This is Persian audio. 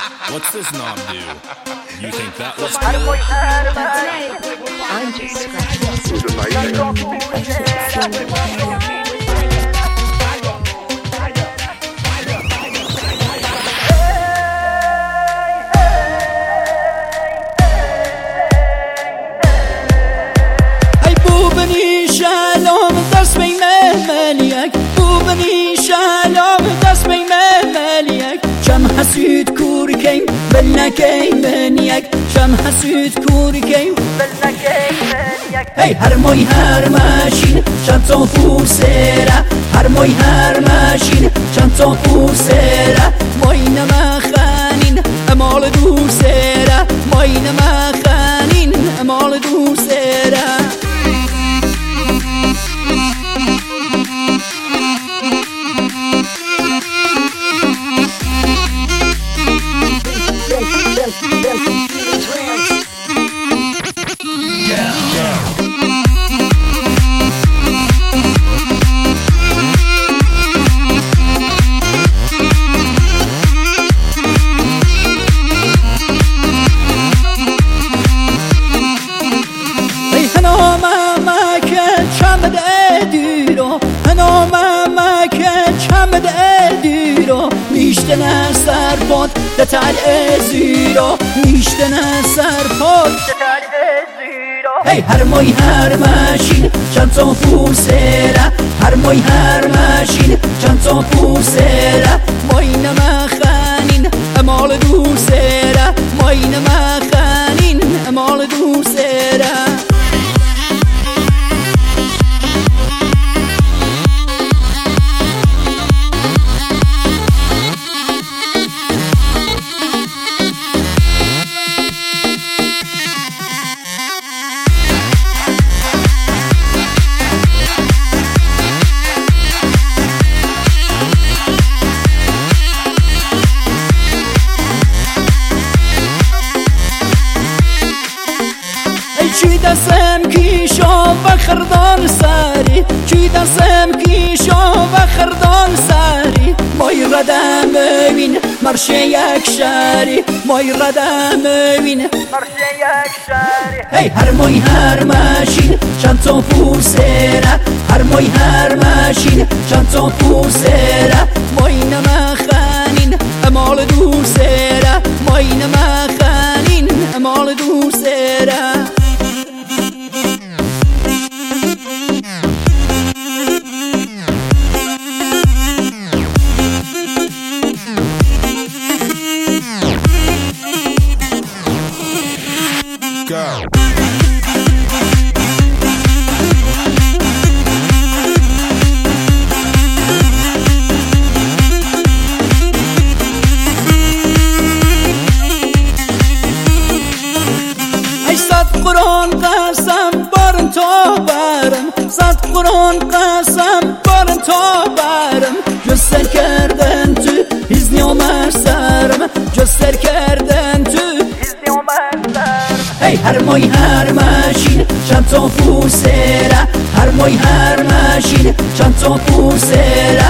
What's this knob do? You think that was I'm just scratching. حسود کور کیم بل نکیم من یک شم حسود کور کیم بل نکیم من یک هی هر موی هر ماشین چند تا پوسره هر موی هر ماشین چند تا پوسره مای نمخانین امال دوسره مای نمخانین امال دوسره میشتن سرپاد دتال ازیرا میشتن سرپاد دتال ازیرا هی هر موی هر ماشین چند تا پوسره هر موی هر ماشین چند تا پوسره مای نمخانین امال دوسره مای نمخانین امال دوسره چی دستم کیشا و خردان سری چی دستم کیشا و خردان سری مای ردم ببین مرشه یک شهری مای ردم ببین مرشه یک شهری هی هر مای هر ماشین چند تا پوسره هر مای هر ماشین چند تا پوسره مای نمخانین امال دوسره مای نمخانین امال دوسره قرآن قسم بارن تا برم صد قرآن قسم بارن تا برم جسر کردن تو هزنی و مرسرم جسر کردن تو هزنی و مرسرم هی هر مای هر ماشین چند تا پوسره هر مای هر ماشین چند تا پوسره